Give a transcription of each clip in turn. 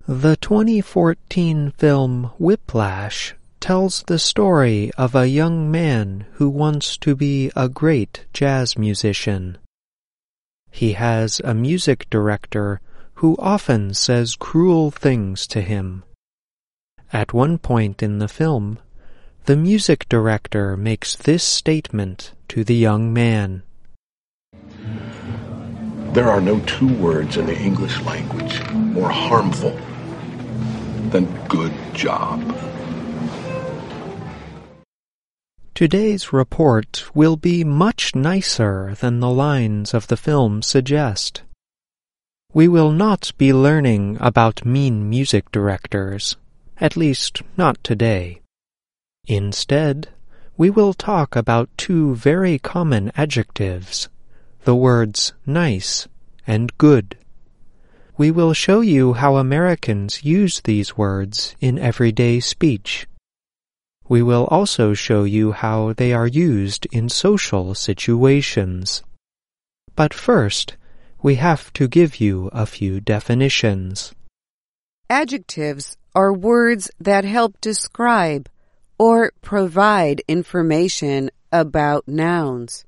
The 2014 film Whiplash tells the story of a young man who wants to be a great jazz musician. He has a music director who often says cruel things to him. At one point in the film, the music director makes this statement to the young man. There are no two words in the English language more harmful than good job. Today's report will be much nicer than the lines of the film suggest. We will not be learning about mean music directors, at least not today. Instead, we will talk about two very common adjectives, the words nice and good. We will show you how Americans use these words in everyday speech. We will also show you how they are used in social situations. But first, we have to give you a few definitions. Adjectives are words that help describe or provide information about nouns.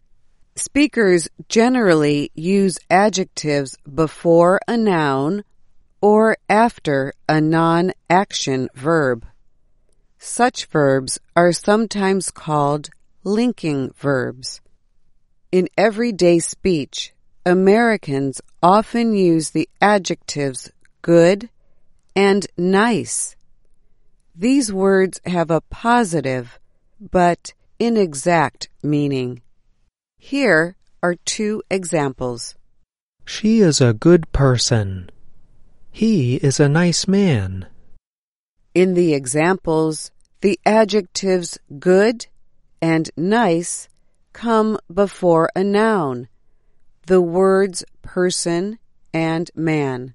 Speakers generally use adjectives before a noun or after a non-action verb. Such verbs are sometimes called linking verbs. In everyday speech, Americans often use the adjectives good and nice. These words have a positive but inexact meaning. Here are two examples. She is a good person. He is a nice man. In the examples, the adjectives good and nice come before a noun, the words person and man.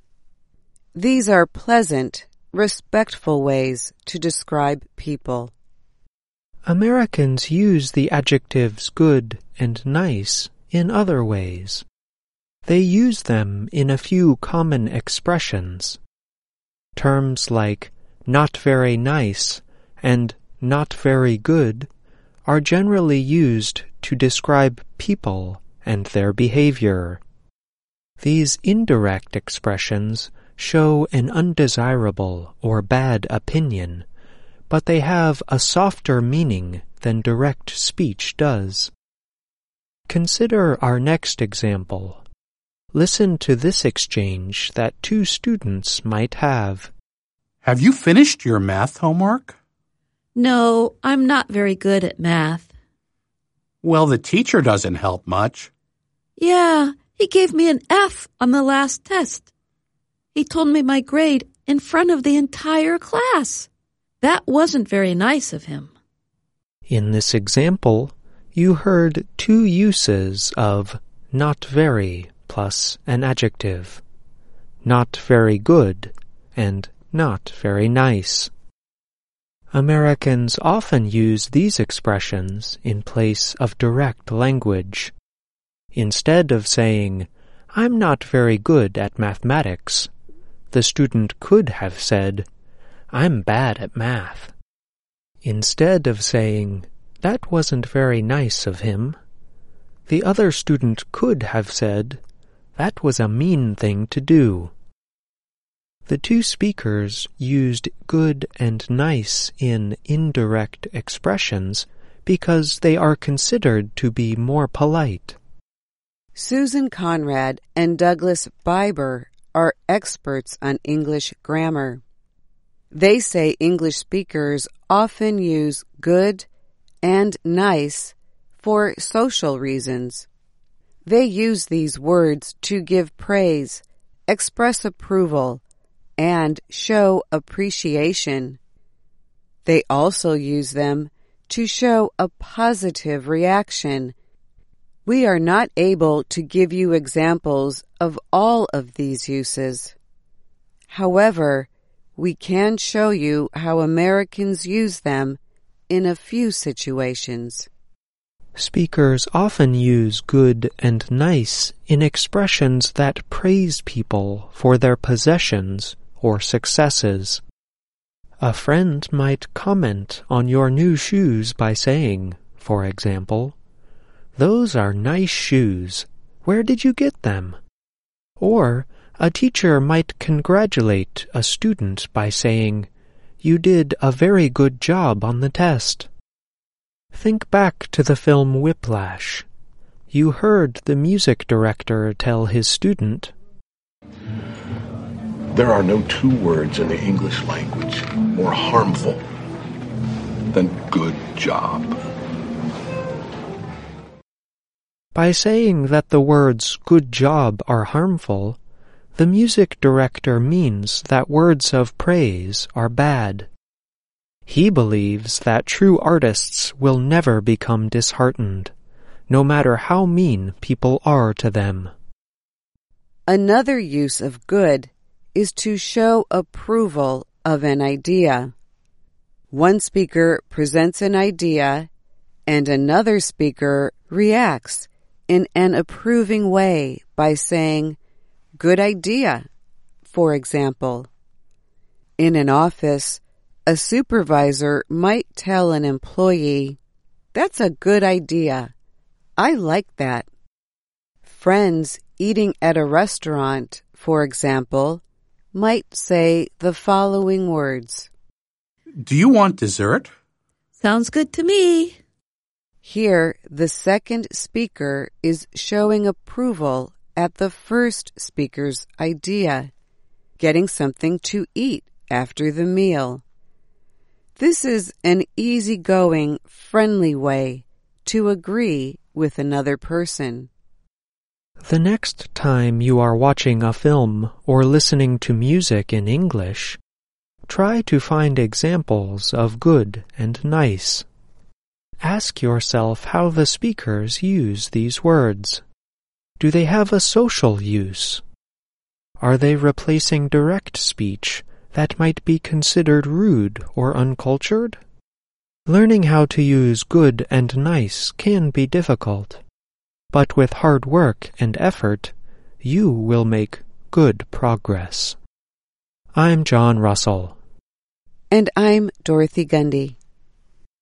These are pleasant, respectful ways to describe people. Americans use the adjectives good and nice in other ways. They use them in a few common expressions. Terms like not very nice and not very good are generally used to describe people and their behavior. These indirect expressions show an undesirable or bad opinion, but they have a softer meaning than direct speech does. Consider our next example. Listen to this exchange that two students might have. Have you finished your math homework? No, I'm not very good at math. Well, the teacher doesn't help much. Yeah, he gave me an F on the last test. He told me my grade in front of the entire class. That wasn't very nice of him. In this example, you heard two uses of not very plus an adjective. Not very good and not very nice. Americans often use these expressions in place of direct language. Instead of saying, I'm not very good at mathematics, the student could have said, I'm bad at math. Instead of saying, that wasn't very nice of him, the other student could have said, that was a mean thing to do. The two speakers used good and nice in indirect expressions because they are considered to be more polite. Susan Conrad and Douglas Biber are experts on English grammar. They say English speakers often use good and nice for social reasons. They use these words to give praise, express approval, and show appreciation. They also use them to show a positive reaction. We are not able to give you examples of all of these uses. However, we can show you how Americans use them in a few situations. Speakers often use good and nice in expressions that praise people for their possessions or successes. A friend might comment on your new shoes by saying, for example, "Those are nice shoes. Where did you get them?" Or a teacher might congratulate a student by saying, "You did a very good job on the test." Think back to the film Whiplash. You heard the music director tell his student, There are no two words in the English language more harmful than good job. By saying that the words good job are harmful, the music director means that words of praise are bad. He believes that true artists will never become disheartened, no matter how mean people are to them. Another use of good is to show approval of an idea. One speaker presents an idea, and another speaker reacts in an approving way by saying, "Good idea," for example. In an office, a supervisor might tell an employee, "That's a good idea. I like that." Friends eating at a restaurant, for example, might say the following words. Do you want dessert? Sounds good to me. Here, the second speaker is showing approval at the first speaker's idea, getting something to eat after the meal. This is an easygoing, friendly way to agree with another person. The next time you are watching a film or listening to music in English, try to find examples of good and nice. Ask yourself how the speakers use these words. Do they have a social use? Are they replacing direct speech that might be considered rude or uncultured? Learning how to use good and nice can be difficult, but with hard work and effort, you will make good progress. I'm John Russell. And I'm Dorothy Gundy.